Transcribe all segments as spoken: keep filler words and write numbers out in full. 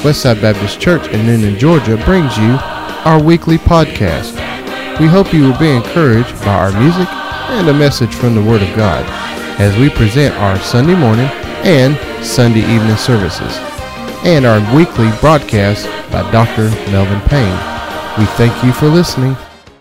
Westside Baptist Church in Noonan, Georgia brings you our weekly podcast. We hope you will be encouraged by our music and a message from the Word of God as we present our Sunday morning and Sunday evening services and our weekly broadcast by Doctor Melvin Payne. We thank you for listening.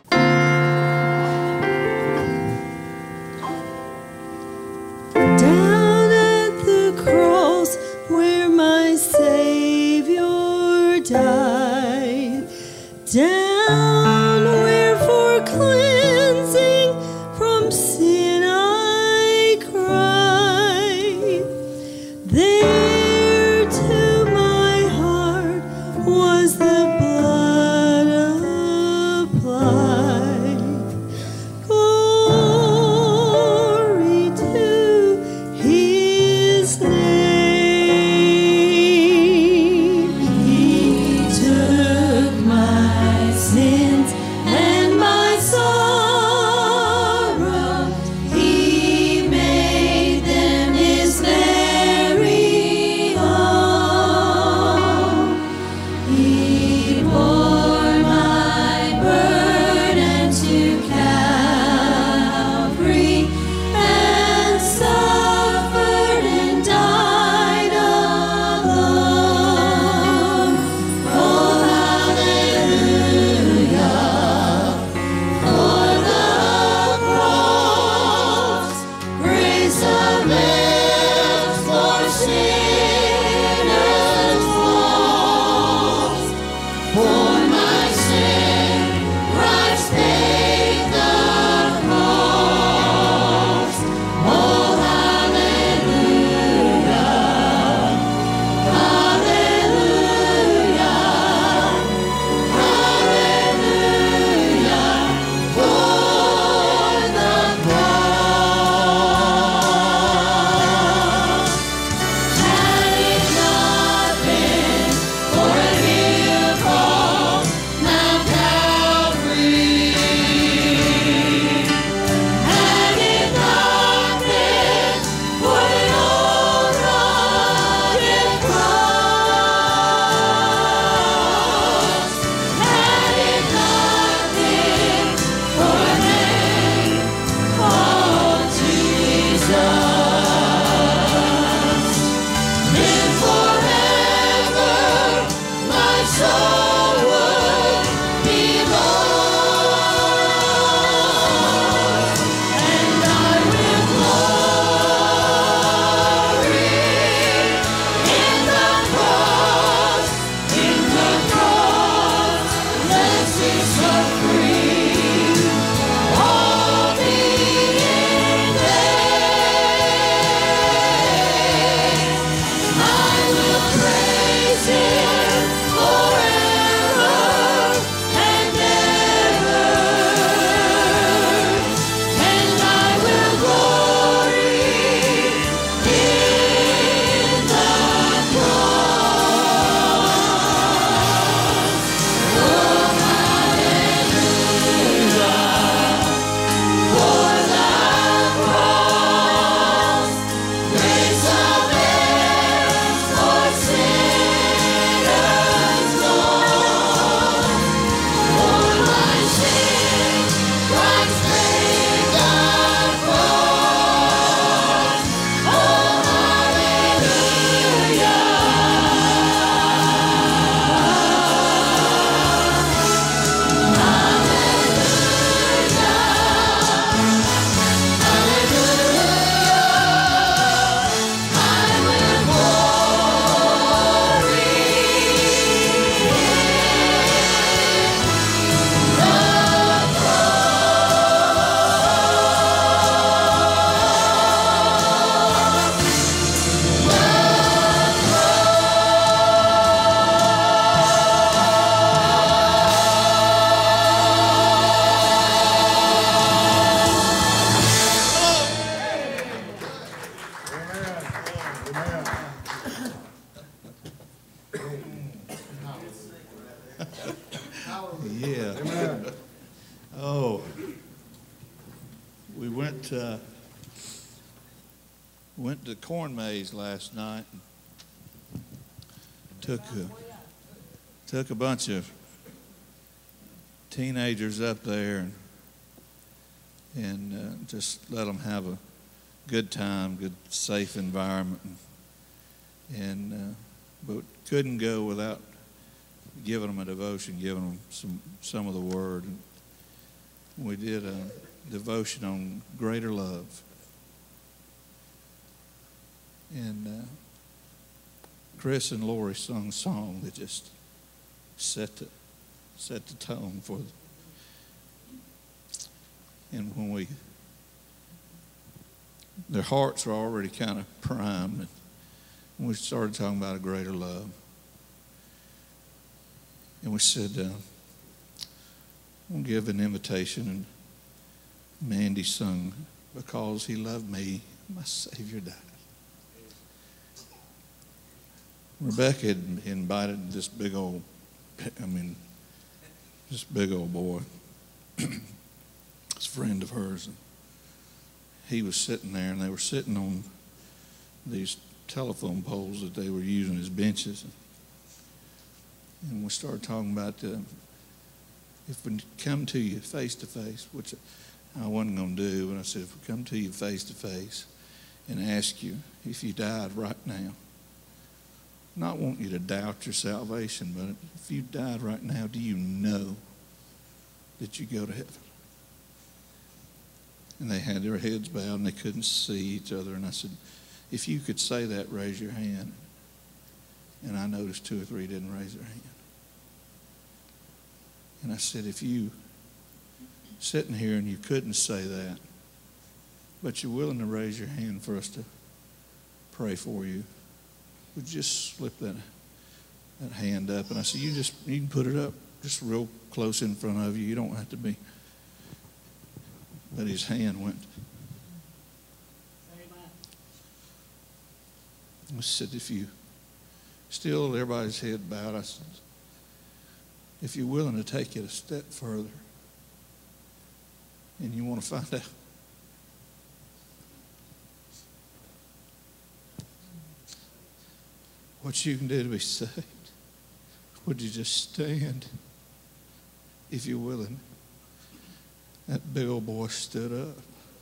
uh, went to the corn maze last night. And took a, took a bunch of teenagers up there and, and uh, just let them have a good time, good, safe environment. And, and uh, but couldn't go without giving them a devotion, giving them some, some of the Word. And we did a devotion on greater love. And uh, Chris and Lori sung a song that just set the, set the tone for the, and when we, their hearts were already kind of primed, and we started talking about a greater love. And we said, uh, we'll give an invitation, and Mandy sung, "Because He loved me, my Savior died." Rebecca had invited this big old, I mean, this big old boy, this friend of hers, and he was sitting there, and they were sitting on these telephone poles that they were using as benches. And we started talking about uh, if we come to you face to face, which I wasn't going to do, but I said, if we come to you face to face and ask you if you died right now, not want you to doubt your salvation, but if you died right now, do you know that you go to heaven? And they had their heads bowed and they couldn't see each other. And I said, if you could say that, raise your hand. And I noticed two or three didn't raise their hand. And I said, if you sitting here and you couldn't say that, but you're willing to raise your hand for us to pray for you, would you just slip that that hand up? And I said, you just you can put it up just real close in front of you. You don't have to be. But his hand went. I said, if you still everybody's head bowed, I said, if you're willing to take it a step further and you want to find out what you can do to be saved, would you just stand if you're willing? That big old boy stood up.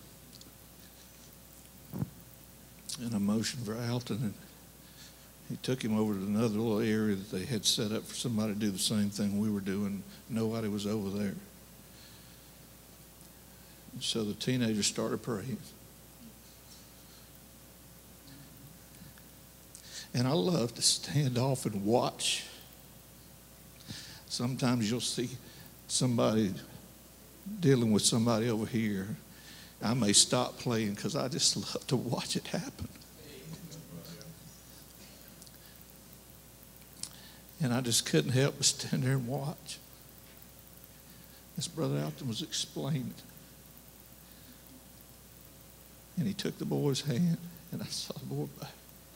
And I motioned for Alton, and he took him over to another little area that they had set up for somebody to do the same thing we were doing. Nobody was over there. And so the teenagers started praying. And I love to stand off and watch. Sometimes you'll see somebody dealing with somebody over here. I may stop playing because I just love to watch it happen. And I just couldn't help but stand there and watch. As Brother Alton was explaining. And he took the boy's hand, and I saw the boy back.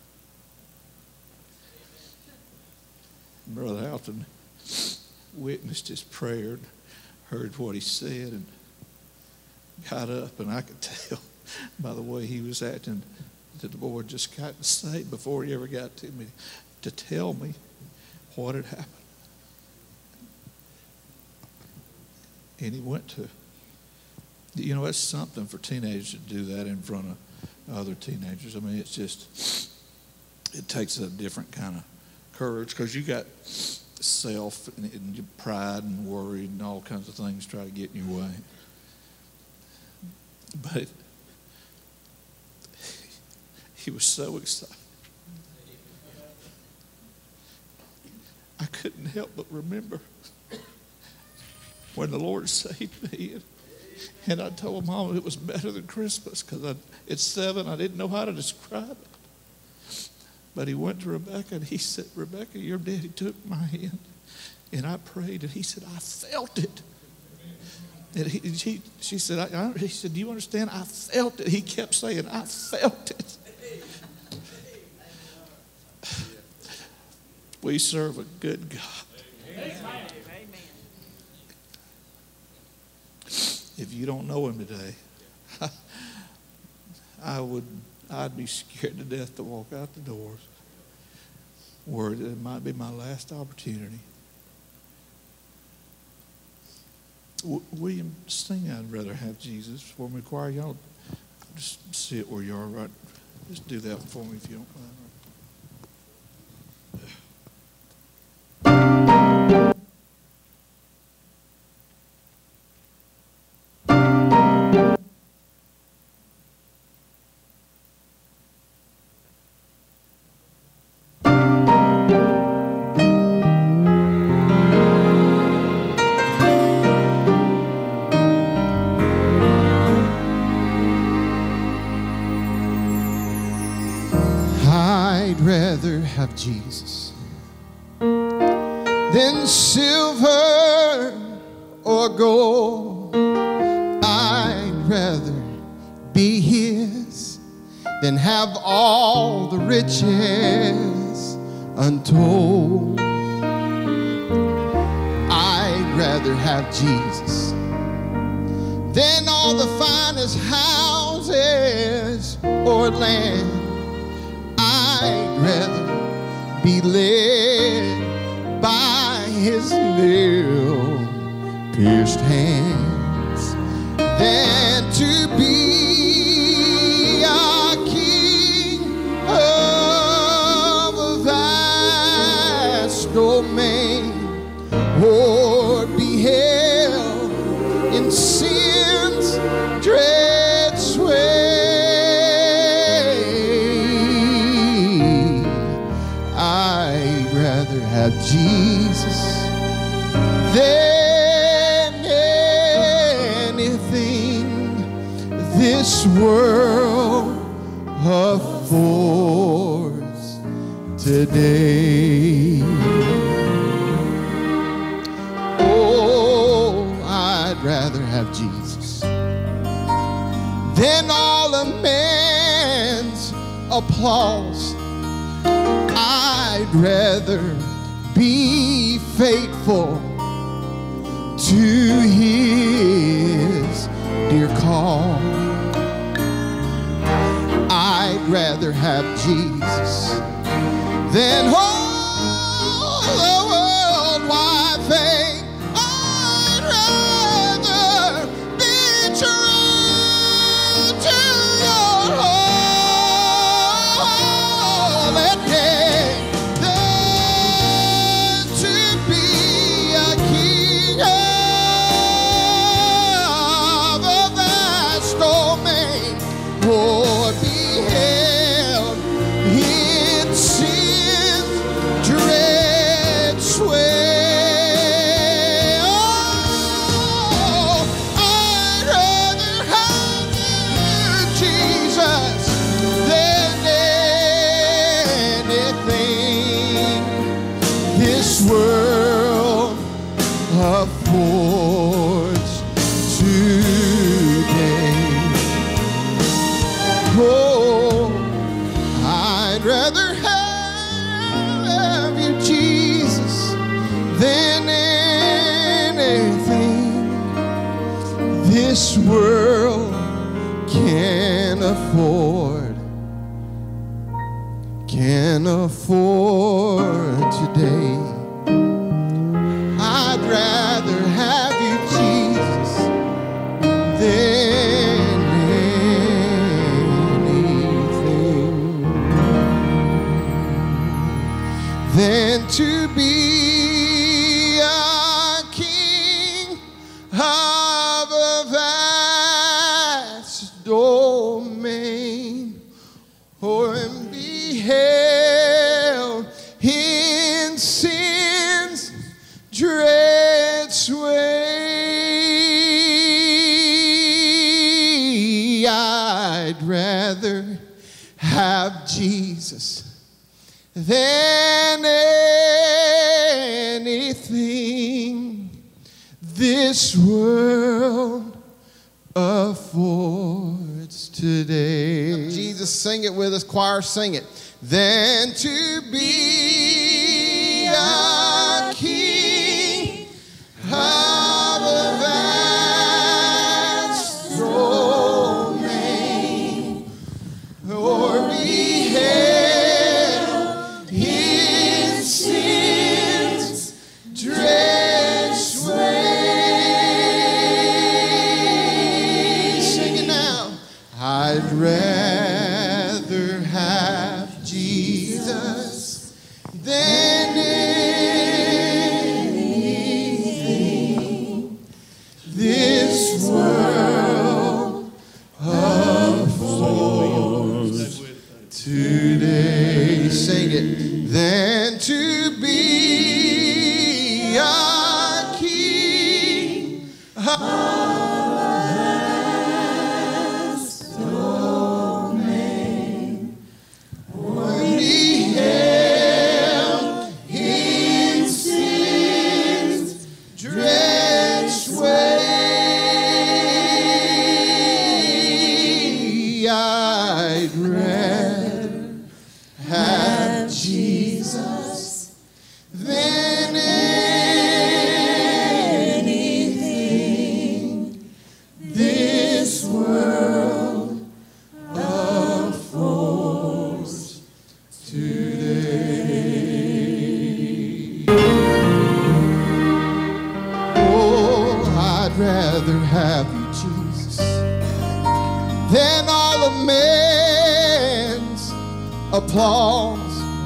Brother Alton witnessed his prayer and heard what he said and got up, and I could tell by the way he was acting that the boy just got saved before he ever got to me to tell me what had happened. And he went to, you know, it's something for teenagers to do that in front of other teenagers. I mean, it's just, it takes a different kind of courage because you got self and, and your pride and worry and all kinds of things try to get in your way. But he was so excited. I couldn't help but remember when the Lord saved me. And, and I told Mom it was better than Christmas because at seven I didn't know how to describe it. But he went to Rebecca and he said, Rebecca, your daddy took my hand. And I prayed and he said, I felt it. And he, he, she said, I, I, he said, do you understand? I felt it. He kept saying, I felt it. We serve a good God. Amen. If you don't know him today, I would, I'd be scared to death to walk out the doors where it might be my last opportunity W- William, sing I'd Rather Have Jesus for me, choir. Y'all just sit where you are, right? Just do that for me if you don't mind. I'd rather have Jesus than silver or gold. I'd rather be his than have all the riches untold. I'd rather have Jesus than all the finest houses or land. I'd rather be led by his nail-pierced hands than to be a king of a vast domain, or be held in sin's dread sway. I'd rather have Jesus than anything this world affords today. Oh, I'd rather have Jesus than all a man's applause. I'd rather be faithful to his dear call. I'd rather have Jesus than all the worldwide fame. I'd rather be true to your holy name than to be a king of a vast domain, or be held in sin's dread sway. Oh, I'd rather have Jesus than anything this world affords today. Oh, I'd rather have you, Jesus, than anything this world can afford, can afford today. I'd rather have you, Jesus, than anything, than to be a king of a vast domain, or be held in sin's dread sway. I'd rather have Jesus than anything this world affords today. Jesus, sing it with us, choir, sing it. Than to be a king of a vast domain, or be held in sin's dread sway. than anything this world affords today. Sing it. Than to be a king of vast domain, one beheld in sin's drenched way. I'd rather have Jesus than anything this world affords today. Oh, I'd rather have you, Jesus, than all of man's applause.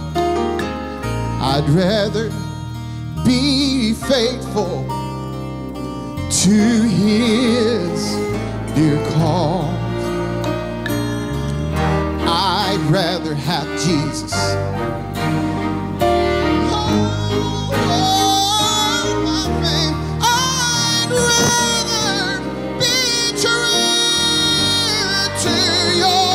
I'd rather be faithful to his dear cause. I'd rather have Jesus. Oh, my friend, I'd rather be true to your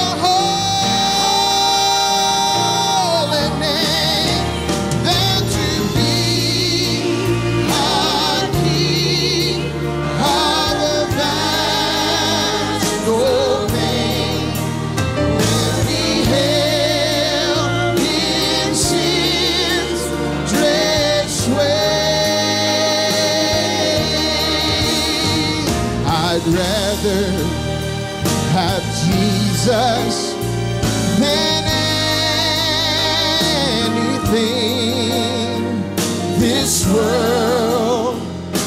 holy name than to be a king of a vast domain, and be held in sin's drenched way. I'd rather have Jesus than anything this world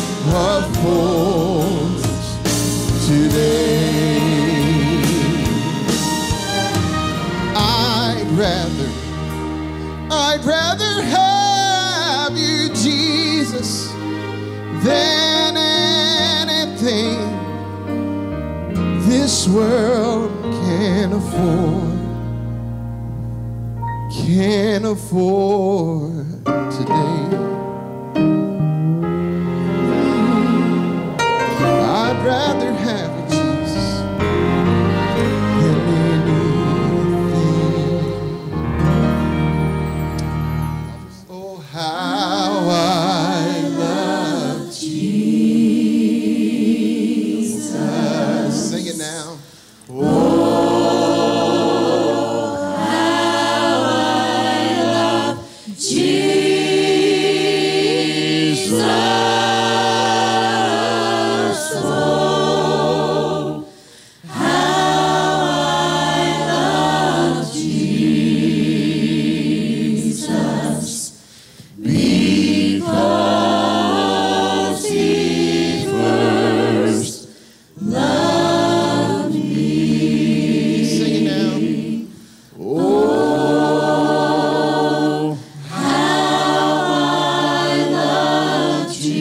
affords today. I'd rather, I'd rather have you, Jesus, than anything this world can afford, can afford today. I'd rather have you, Jesus, than anything. Oh, how I love Jesus. Sing it now. Sing it now. Oh, how I love Jesus.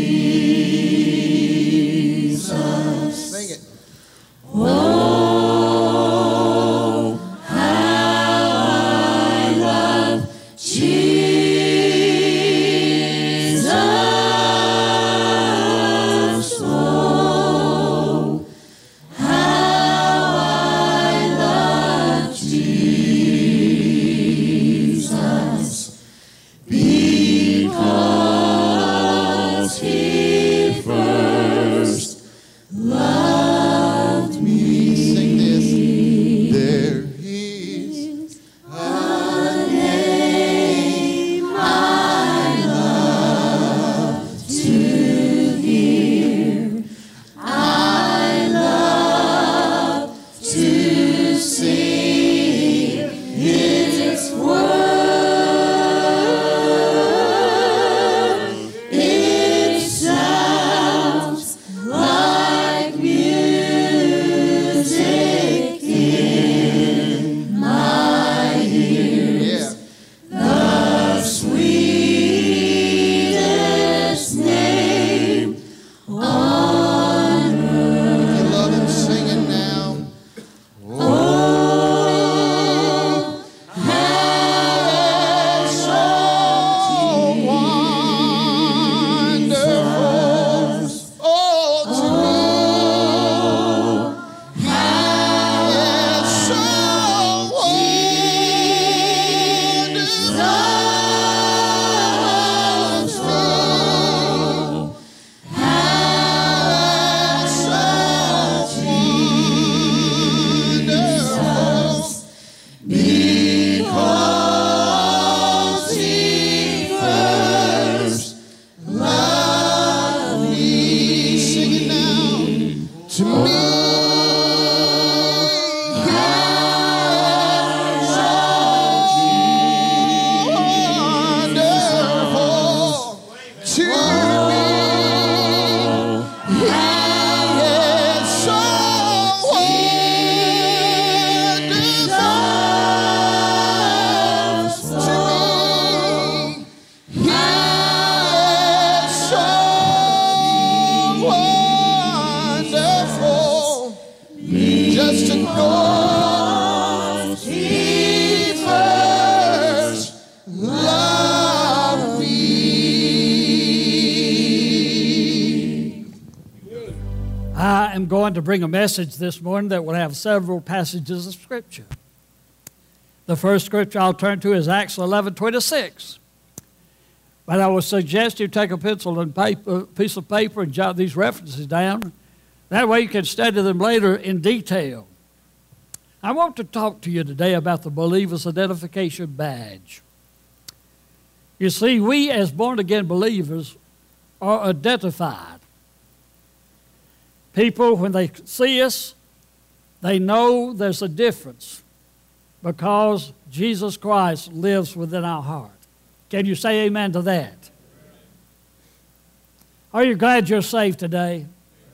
I am going to bring a message this morning that will have several passages of Scripture. The first Scripture I'll turn to is Acts eleven twenty-six. But I would suggest you take a pencil and paper, piece of paper and jot these references down. That way you can study them later in detail. I want to talk to you today about the believer's identification badge. You see, we as born-again believers are identified. People, when they see us, they know there's a difference because Jesus Christ lives within our heart. Can you say amen to that? Are you glad you're saved today?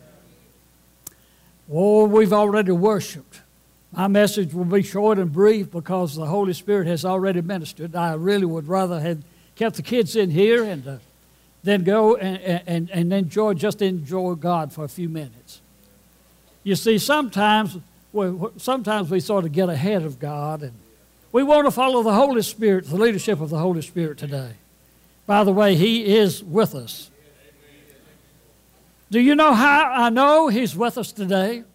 Oh, we've already worshiped. My message will be short and brief because the Holy Spirit has already ministered. I really would rather have kept the kids in here and uh, then go and, and, and enjoy, just enjoy God for a few minutes. You see, sometimes, well, sometimes we sort of get ahead of God, and we want to follow the Holy Spirit, the leadership of the Holy Spirit today. By the way, He is with us. Do you know how I know He's with us today?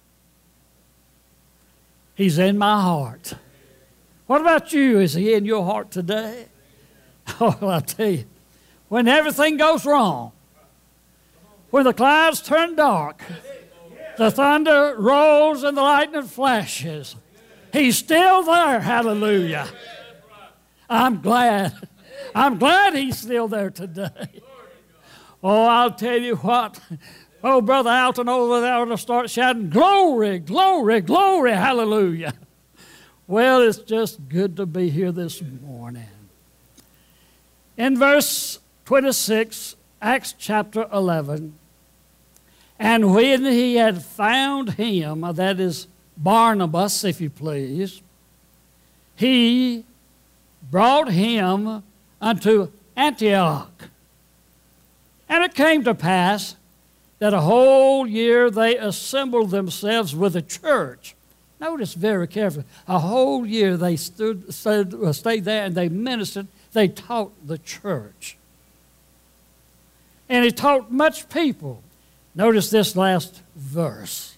He's in my heart. What about you? Is He in your heart today? Oh, I'll tell you, when everything goes wrong, when the clouds turn dark, the thunder rolls and the lightning flashes, He's still there. Hallelujah. I'm glad. I'm glad He's still there today. Oh, I'll tell you what. Oh, Brother Alton over there ought to start shouting, glory, glory, glory, hallelujah. Well, it's just good to be here this morning. In verse twenty-six, Acts chapter eleven, and when he had found him, that is Barnabas, if you please, he brought him unto Antioch. And it came to pass that a whole year they assembled themselves with a church. Notice very carefully, a whole year they stood, stood, uh, stayed there and they ministered. They taught the church. And he taught much people. Notice this last verse.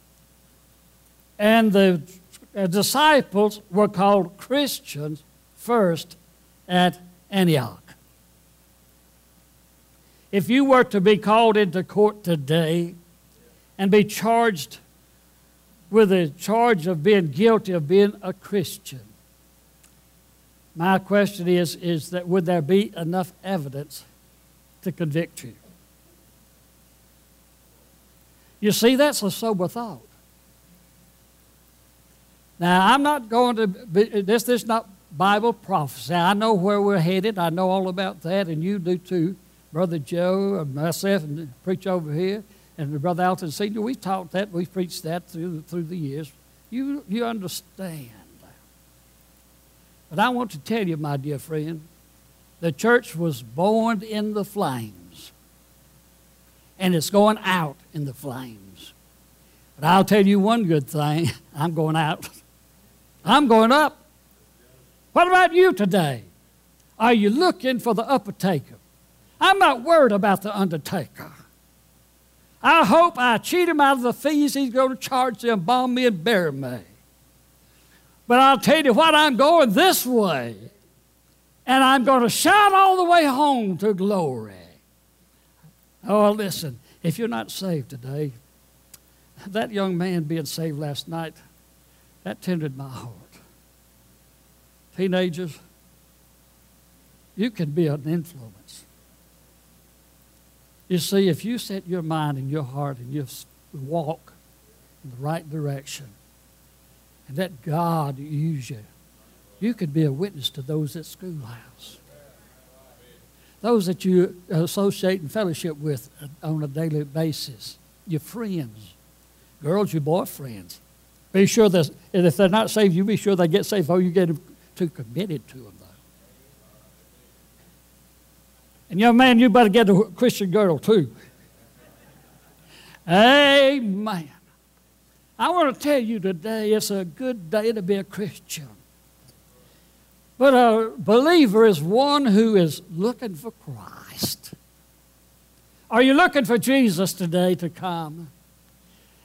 And the disciples were called Christians first at Antioch. If you were to be called into court today and be charged with a charge of being guilty of being a Christian, my question is, is that would there be enough evidence to convict you? You see, that's a sober thought. Now, I'm not going to, be, this, this is not Bible prophecy. I know where we're headed. I know all about that, and you do too. Brother Joe and myself and preach over here, and Brother Alton Senior, we taught that, we preached that through, through the years. You, you understand. But I want to tell you, my dear friend, the church was born in the flames, and it's going out in the flames. But I'll tell you one good thing, I'm going out. I'm going up. What about you today? Are you looking for the upper-taker? I'm not worried about the undertaker. I hope I cheat him out of the fees he's going to charge to embalm me and bury me. But I'll tell you what, I'm going this way. And I'm going to shout all the way home to glory. Oh, listen, if you're not saved today, that young man being saved last night, that tended my heart. Teenagers, you can be an influence. You see, if you set your mind and your heart and you walk in the right direction and let God use you, you could be a witness to those at schoolhouse, those that you associate and fellowship with on a daily basis, your friends, girls, your boyfriends. Be sure that if they're not saved, you be sure they get saved before you get too committed to them, though. And young man, you better get a Christian girl, too. Amen. I want to tell you today, it's a good day to be a Christian. But a believer is one who is looking for Christ. Are you looking for Jesus today to come?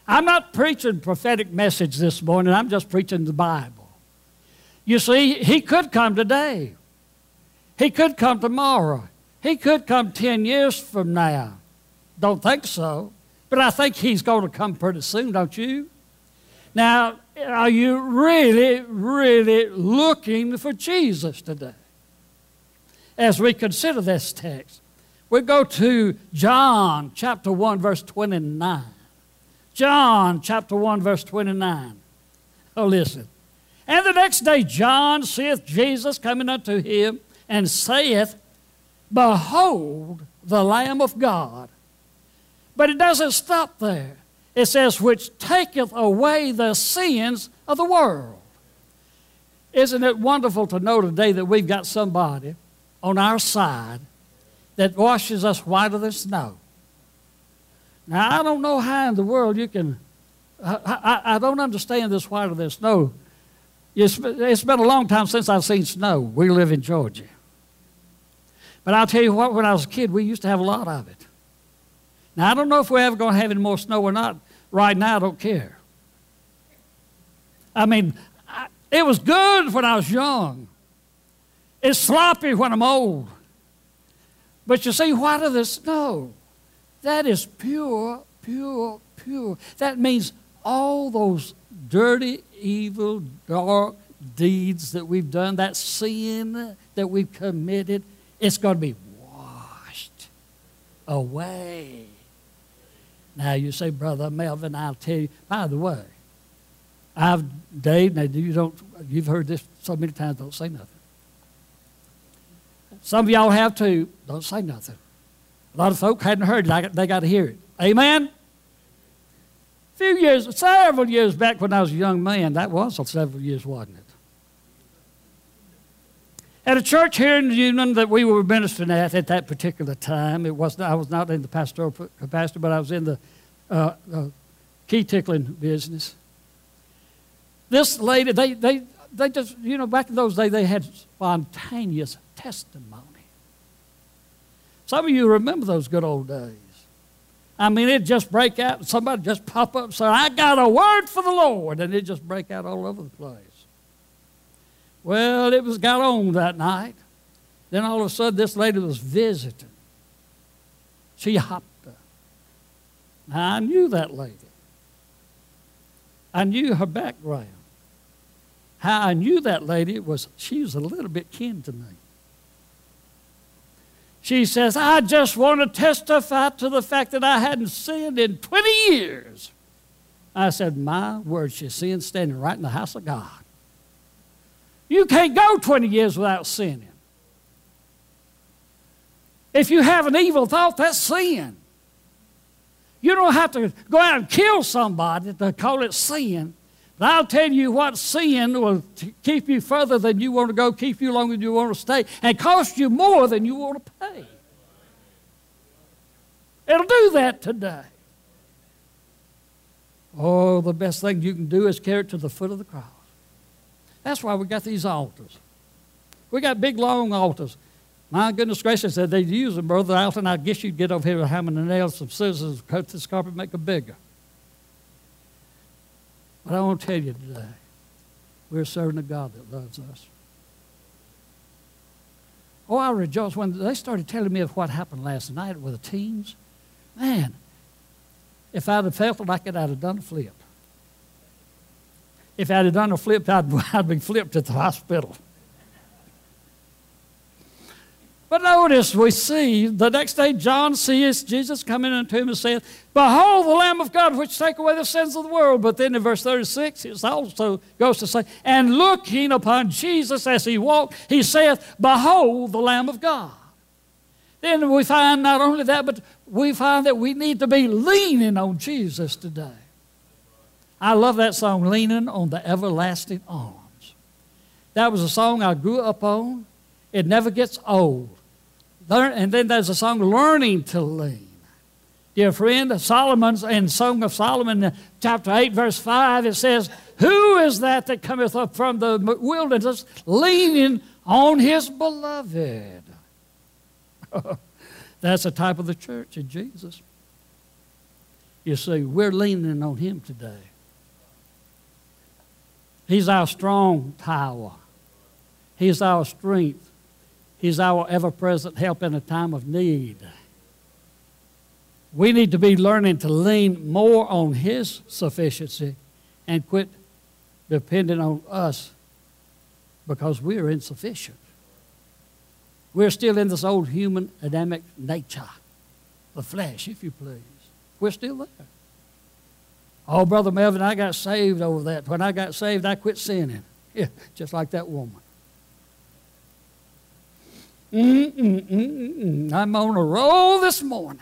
I'm not preaching prophetic message this morning. I'm just preaching the Bible. You see, he could come today. He could come tomorrow. He could come ten years from now. Don't think so. But I think he's going to come pretty soon, don't you? Now, are you really, really looking for Jesus today? As we consider this text, we go to John chapter one, verse twenty-nine. John chapter one, verse twenty-nine. Oh, listen. And the next day John seeth Jesus coming unto him, and saith, Behold the Lamb of God. But it doesn't stop there. It says, which taketh away the sins of the world. Isn't it wonderful to know today that we've got somebody on our side that washes us whiter than snow? Now, I don't know how in the world you can, I, I, I don't understand this whiter than snow. It's, it's been a long time since I've seen snow. We live in Georgia. But I'll tell you what, when I was a kid, we used to have a lot of it. Now, I don't know if we're ever going to have any more snow or not. Right now, I don't care. I mean, I, it was good when I was young. It's sloppy when I'm old. But you see, whiter than snow, that is pure, pure, pure. That means all those dirty, evil, dark deeds that we've done, that sin that we've committed, it's going to be washed away. Now you say, Brother Melvin, I'll tell you. By the way, I've dated, now you don't, you've heard this so many times, don't say nothing. Some of y'all have too, don't say nothing. A lot of folk hadn't heard it, they got to hear it. Amen? A few years, several years back when I was a young man, that was several years, wasn't it? At a church here in Union that we were ministering at at that particular time, it was I was not in the pastoral capacity, but I was in the uh, uh, key tickling business. This lady, they, they, they just, you know, back in those days, they had spontaneous testimony. Some of you remember those good old days. I mean, it'd just break out, and somebody just pop up and say, I got a word for the Lord, and it'd just break out all over the place. Well, it was got on that night. Then all of a sudden, this lady was visiting. She hopped up. Now, I knew that lady. I knew her background. How I knew that lady was she was a little bit kin to me. She says, I just want to testify to the fact that I hadn't sinned in twenty years. I said, my word, she's sin standing right in the house of God. You can't go twenty years without sinning. If you have an evil thought, that's sin. You don't have to go out and kill somebody to call it sin. But I'll tell you what, sin will keep you further than you want to go, keep you longer than you want to stay, and cost you more than you want to pay. It'll do that today. Oh, the best thing you can do is carry it to the foot of the cross. That's why we got these altars. We got big, long altars. My goodness gracious, that they'd use them, Brother Alton. I guess you'd get over here with a hammer and nails, some scissors, cut this carpet, make it bigger. But I want to tell you today, we're serving a God that loves us. Oh, I rejoice when they started telling me of what happened last night with the teens. Man, if I'd have felt like it, I'd have done a flip. If I'd have done a flip, I'd, I'd be flipped at the hospital. But notice, we see the next day John sees Jesus coming unto him and saith, Behold the Lamb of God which take away the sins of the world. But then in verse thirty-six it also goes to say, And looking upon Jesus as he walked, he saith, Behold the Lamb of God. Then we find not only that, but we find that we need to be leaning on Jesus today. I love that song, Leaning on the Everlasting Arms. That was a song I grew up on. It never gets old. Learn, and then there's a song, Learning to Lean. Dear friend, Solomon's in Song of Solomon, chapter eight, verse five, it says, Who is that that cometh up from the wilderness, leaning on his beloved? That's a type of the church in Jesus. You see, we're leaning on Him today. He's our strong tower. He's our strength. He's our ever-present help in a time of need. We need to be learning to lean more on His sufficiency and quit depending on us because we are insufficient. We're still in this old human Adamic nature, the flesh, if you please. We're still there. Oh, Brother Melvin, I got saved over that. When I got saved, I quit sinning. Yeah, just like that woman. Mm-mm-mm-mm. I'm on a roll this morning.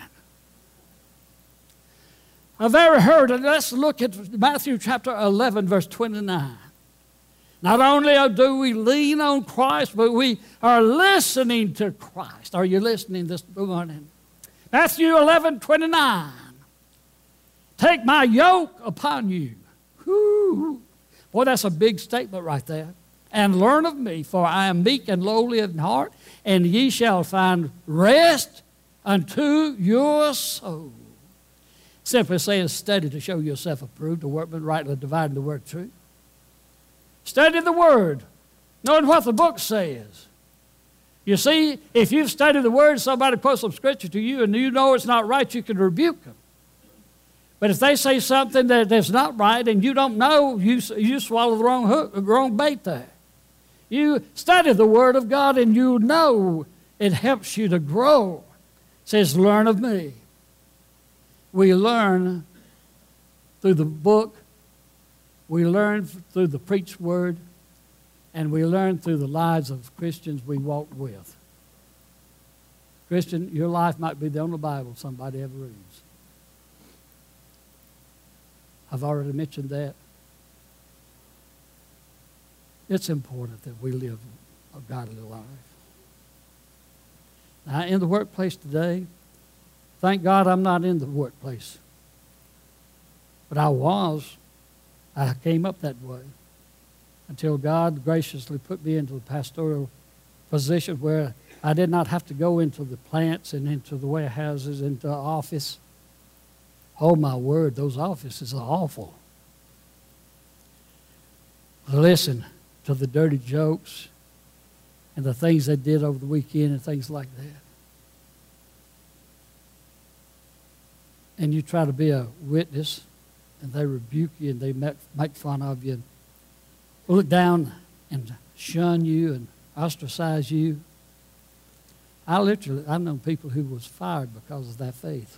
I've ever heard, and let's look at Matthew chapter eleven, verse twenty-nine. Not only do we lean on Christ, but we are listening to Christ. Are you listening this morning? Matthew eleven, twenty-nine. Take my yoke upon you. Whew. Boy, that's a big statement right there. And learn of me, for I am meek and lowly in heart, and ye shall find rest unto your soul. Simply saying, study to show yourself approved, a workman rightly dividing the word of truth. Study the Word, knowing what the book says. You see, if you've studied the Word, somebody quotes some scripture to you and you know it's not right, you can rebuke them. But if they say something that is not right and you don't know, you, you swallow the wrong hook, the wrong bait there. You study the Word of God and you know it helps you to grow. It says, learn of me. We learn through the book. We learn through the preached word, and we learn through the lives of Christians we walk with. Christian, your life might be the only Bible somebody ever reads. I've already mentioned that. It's important that we live a godly life. Now, in the workplace today, thank God I'm not in the workplace. But I was. I came up that way until God graciously put me into the pastoral position where I did not have to go into the plants and into the warehouses, into the office. Oh, my word, those offices are awful. Listen to the dirty jokes and the things they did over the weekend and things like that. And you try to be a witness, and they rebuke you and they make, make fun of you and look down and shun you and ostracize you. I literally, I've known people who was fired because of their faith.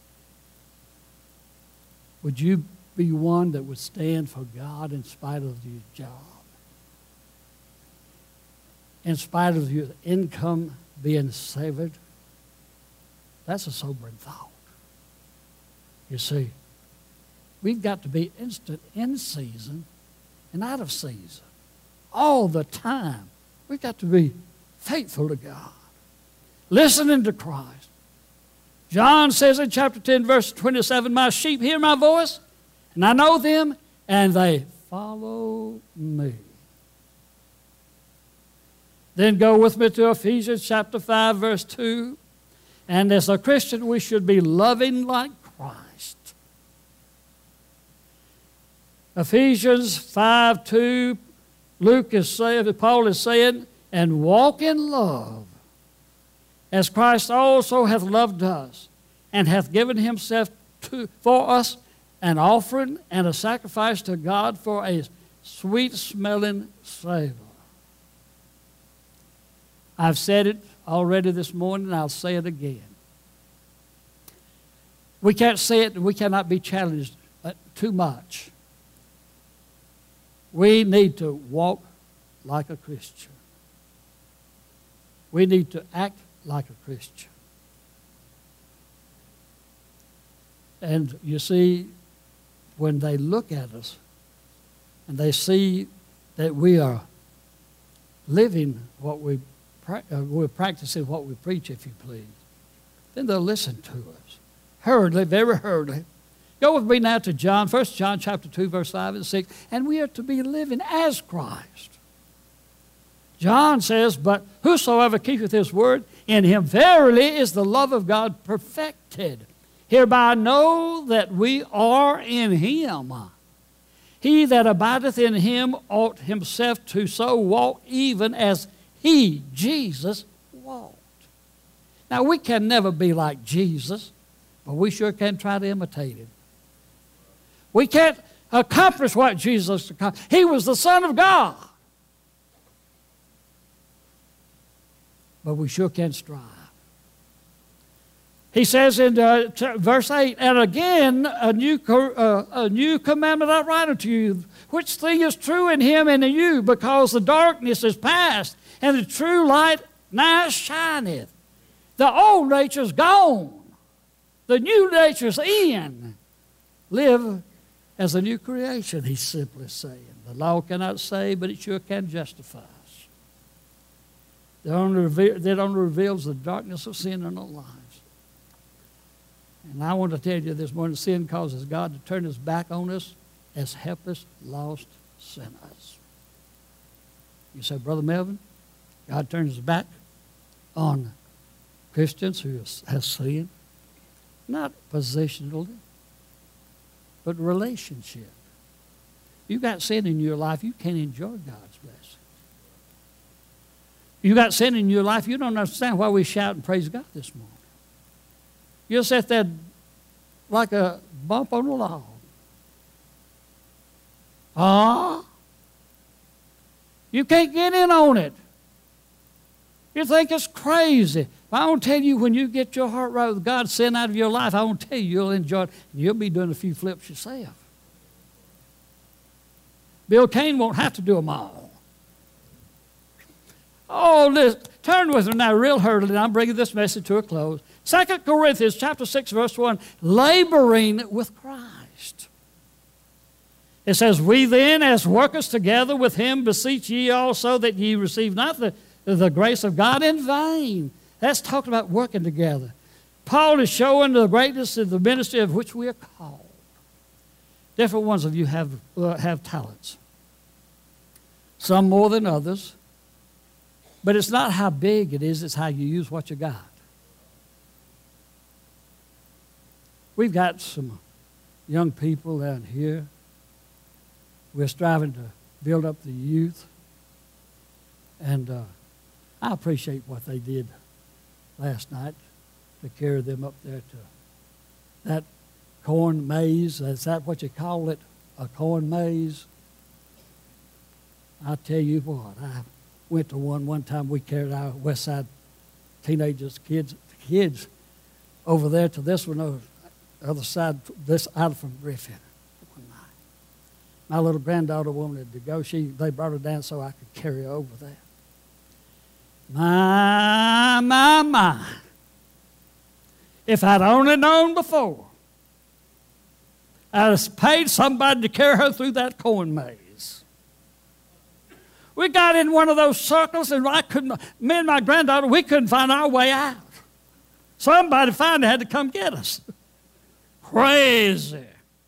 Would you be one that would stand for God in spite of your job? In spite of your income being severed? That's a sobering thought. You see, we've got to be instant in season and out of season. All the time. We've got to be faithful to God. Listening to Christ. John says in chapter ten, verse twenty-seven, my sheep hear my voice, and I know them, and they follow me. Then go with me to Ephesians chapter five, verse two. And as a Christian, we should be loving like Christ. Ephesians five two, Luke is saying, Paul is saying, and walk in love, as Christ also hath loved us, and hath given himself to, for us an offering and a sacrifice to God for a sweet-smelling savor. I've said it already this morning, and I'll say it again. We can't say it, and we cannot be challenged too much. We need to walk like a Christian. We need to act like a Christian. And you see, when they look at us and they see that we are living what we uh, we're practicing what we preach, if you please, then they'll listen to us. Hurriedly, very hurriedly. Go with me now to John, First John chapter two, verse five and six. And we are to be living as Christ. John says, but whosoever keepeth his word, in him verily is the love of God perfected. Hereby know that we are in him. He that abideth in him ought himself to so walk, even as he, Jesus, walked. Now, we can never be like Jesus, but we sure can try to imitate him. We can't accomplish what Jesus accomplished. He was the Son of God. But we sure can strive. He says in uh, t- verse eight, and again a new, co- uh, a new commandment I write unto you, which thing is true in him and in you, because the darkness is past, and the true light now shineth. The old nature's gone. The new nature's in. Live as a new creation, he's simply saying. The law cannot save, but it sure can justify us. That only, reve- that only reveals the darkness of sin in our lives. And I want to tell you this morning, sin causes God to turn his back on us as helpless, lost sinners. You say, Brother Melvin, God turns his back on Christians who have sinned, not positionally, but relationship. You got sin in your life, you can't enjoy God's blessing. You got sin in your life, you don't understand why we shout and praise God this morning. You'll sit there like a bump on a log. Ah, you can't get in on it. You think it's crazy. I want to tell you, when you get your heart right with God, sin out of your life, I want to tell you, you'll enjoy it. You'll be doing a few flips yourself. Bill Cain won't have to do them all. Oh, listen, turn with me now real hurriedly, and I'm bringing this message to a close. Second Corinthians chapter six, verse one, laboring with Christ. It says, we then, as workers together with him, beseech ye also that ye receive not the, the grace of God in vain. That's talking about working together. Paul is showing the greatness of the ministry of which we are called. Different ones of you have, uh, have talents. Some more than others. But it's not how big it is, it's how you use what you got. We've got some young people down here. We're striving to build up the youth. And uh, I appreciate what they did last night to carry them up there to that corn maze. Is that what you call it? A corn maze? I tell you what, I went to one one time. We carried our West Side teenagers, kids, kids over there to this one over the other side, this out from Griffin. One night. My little granddaughter wanted to go. She they brought her down so I could carry her over there. My, my, my. If I'd only known before, I'd have paid somebody to carry her through that corn maze. We got in one of those circles, and I couldn't, me and my granddaughter, we couldn't find our way out. Somebody finally had to come get us. Crazy.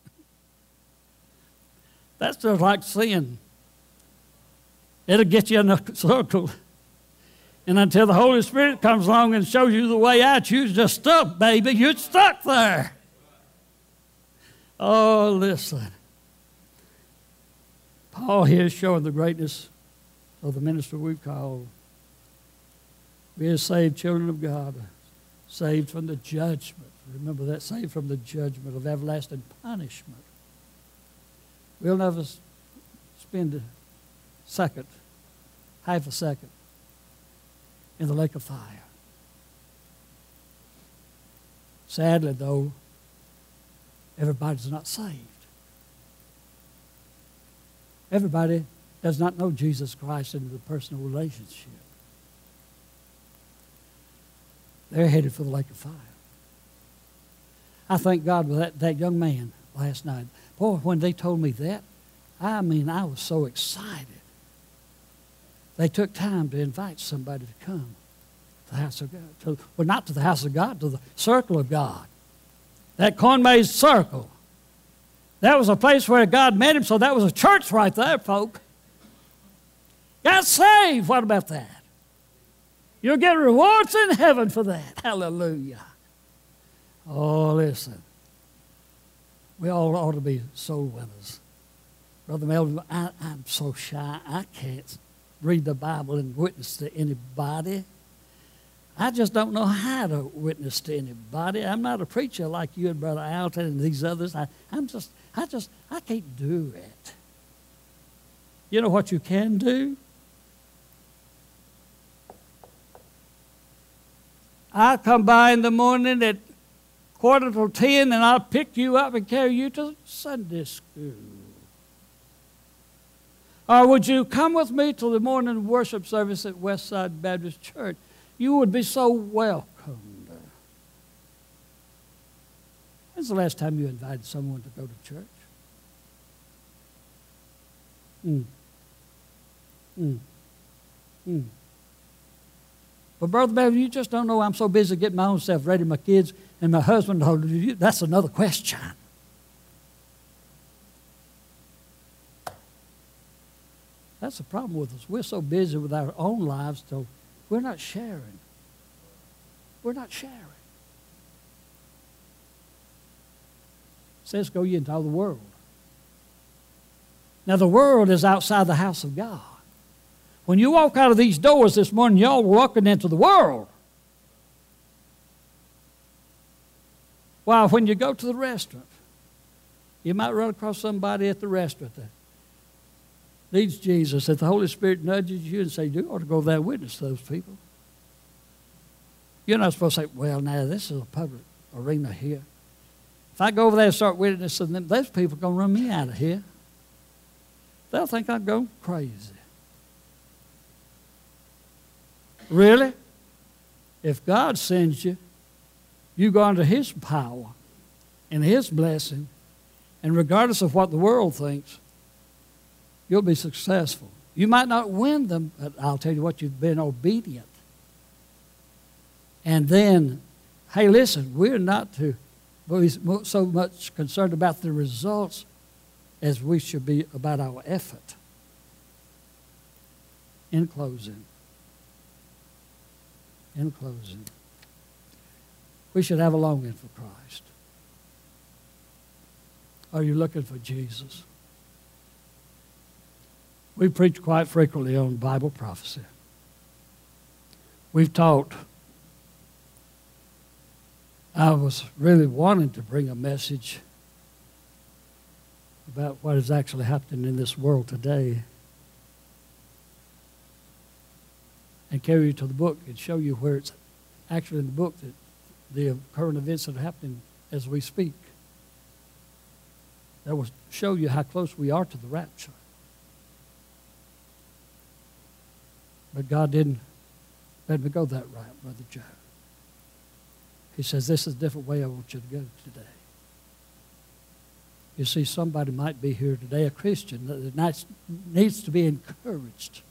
That's just like sin. It'll get you in a circle. And until the Holy Spirit comes along and shows you the way out, you're just stuck, baby. You're stuck there. Oh, listen. Paul here is showing the greatness of the ministry we've called. We are saved children of God, saved from the judgment. Remember that, saved from the judgment of everlasting punishment. We'll never spend a second, half a second, in the lake of fire. Sadly, though, everybody's not saved. Everybody does not know Jesus Christ in the personal relationship. They're headed for the lake of fire. I thank God with that, that young man last night. Boy, when they told me that, I mean, I was so excited. They took time to invite somebody to come to the house of God. To, well, not to the house of God, to the circle of God. That corn maze circle. That was a place where God met him, so that was a church right there, folk. Got saved. What about that? You'll get rewards in heaven for that. Hallelujah. Oh, listen. We all ought to be soul winners. Brother Melvin, I, I'm so shy. I can't read the Bible and witness to anybody. I just don't know how to witness to anybody. I'm not a preacher like you and Brother Alton and these others. I, I'm just, I just, I can't do it. You know what you can do? I'll come by in the morning at quarter to ten and I'll pick you up and carry you to Sunday school. Or would you come with me to the morning worship service at Westside Baptist Church? You would be so welcomed. When's the last time you invited someone to go to church? Mm. Mm. Mm. But Brother Bevan, you just don't know I'm so busy getting my own self ready, my kids and my husband. That's another question. That's the problem with us. We're so busy with our own lives till we're not sharing. We're not sharing. It says, go ye into all the world. Now, the world is outside the house of God. When you walk out of these doors this morning, y'all were walking into the world. While when you go to the restaurant, you might run across somebody at the restaurant that needs Jesus, that the Holy Spirit nudges you and say, you ought to go there and witness to those people. You're not supposed to say, well, now, this is a public arena here. If I go over there and start witnessing them, those people are going to run me out of here. They'll think I'm going crazy. Really? If God sends you, you go under His power and His blessing, and regardless of what the world thinks, you'll be successful. You might not win them, but I'll tell you what, you've been obedient. And then, hey, listen, we're not to be so much concerned about the results as we should be about our effort. In closing, in closing, we should have a longing for Christ. Are you looking for Jesus? We preach quite frequently on Bible prophecy. We've taught. I was really wanting to bring a message about what is actually happening in this world today and carry you to the book and show you where it's actually in the book, that the current events that are happening as we speak. That will show you how close we are to the rapture. But God didn't let me go that route, Brother Joe. He says, this is a different way I want you to go today. You see, somebody might be here today, a Christian, that needs to be encouraged.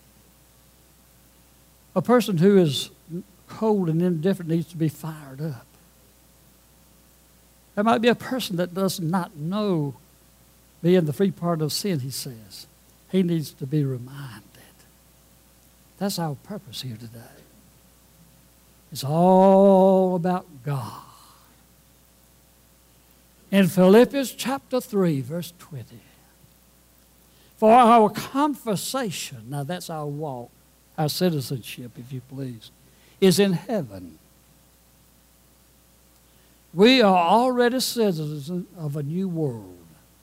A person who is cold and indifferent needs to be fired up. There might be a person that does not know being the free part of sin, he says. He needs to be reminded. That's our purpose here today. It's all about God. In Philippians chapter three, verse twenty, for our conversation, now that's our walk, our citizenship, if you please, is in heaven. We are already citizens of a new world.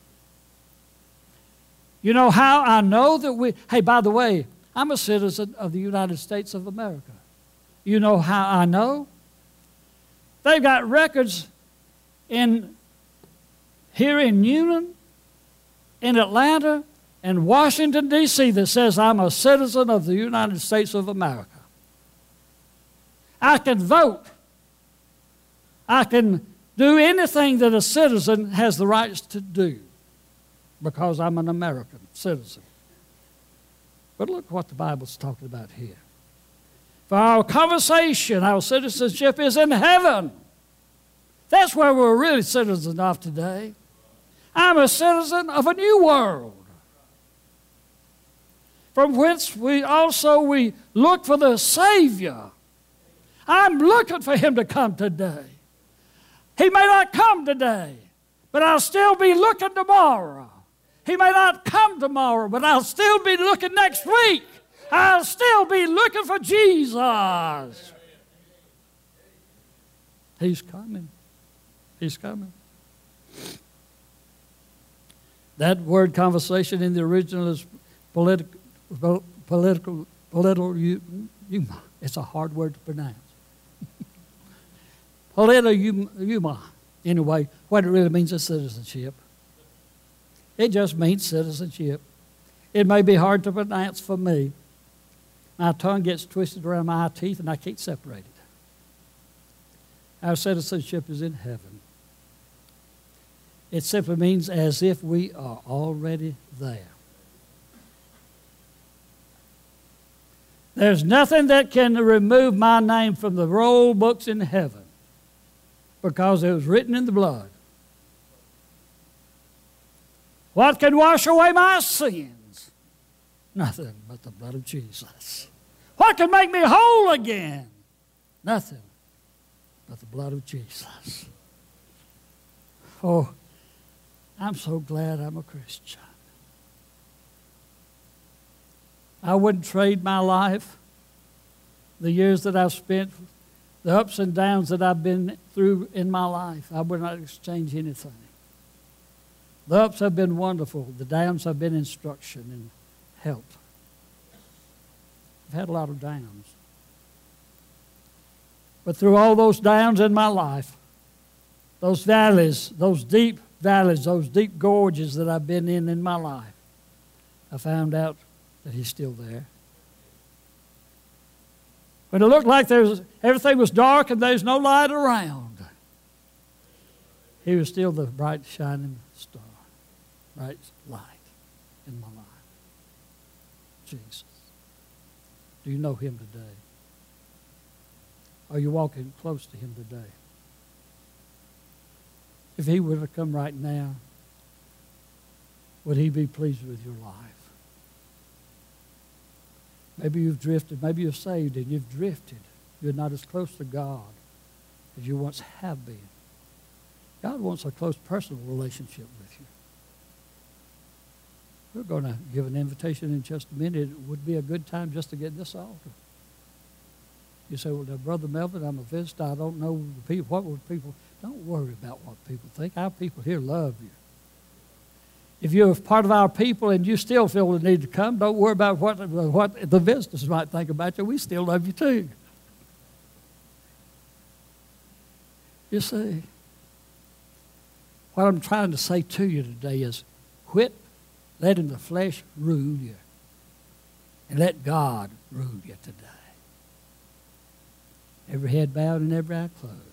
You know how I know that we, hey, by the way, I'm a citizen of the United States of America. You know how I know? They've got records in here in Newnan, in Atlanta, and Washington, D C that says I'm a citizen of the United States of America. I can vote. I can do anything that a citizen has the rights to do because I'm an American citizen. But look what the Bible's talking about here. For our conversation, our citizenship is in heaven. That's where we're really citizens of today. I'm a citizen of a new world, from whence we also we look for the Savior. I'm looking for Him to come today. He may not come today, but I'll still be looking tomorrow. He may not come tomorrow, but I'll still be looking next week. I'll still be looking for Jesus. He's coming. He's coming. That word conversation in the original is political, political, political, it's a hard word to pronounce. Politeuma. Anyway, what it really means is citizenship. It just means citizenship. It may be hard to pronounce for me. My tongue gets twisted around my teeth and I can't separate it. Our citizenship is in heaven. It simply means as if we are already there. There's nothing that can remove my name from the roll books in heaven because it was written in the blood. What can wash away my sins? Nothing but the blood of Jesus. What can make me whole again? Nothing but the blood of Jesus. Oh, I'm so glad I'm a Christian. I wouldn't trade my life, the years that I've spent, the ups and downs that I've been through in my life. I would not exchange anything. The ups have been wonderful. The downs have been instruction and help. I've had a lot of downs. But through all those downs in my life, those valleys, those deep valleys, those deep gorges that I've been in in my life, I found out that He's still there. When it looked like there was, everything was dark and there's no light around, He was still the bright shining star, bright light in my life. Jesus. Do you know Him today? Are you walking close to Him today? If He were to come right now, would He be pleased with your life? Maybe you've drifted. Maybe you're saved and you've drifted. You're not as close to God as you once have been. God wants a close personal relationship with you. We're going to give an invitation in just a minute. It would be a good time just to get in this altar. You say, well, now, Brother Melvin, I'm a visitor. I don't know the people. What would people... Don't worry about what people think. Our people here love you. If you're part of our people and you still feel the need to come, don't worry about what, what the visitors might think about you. We still love you too. You see, what I'm trying to say to you today is quit letting the flesh rule you and let God rule you today. Every head bowed and every eye closed.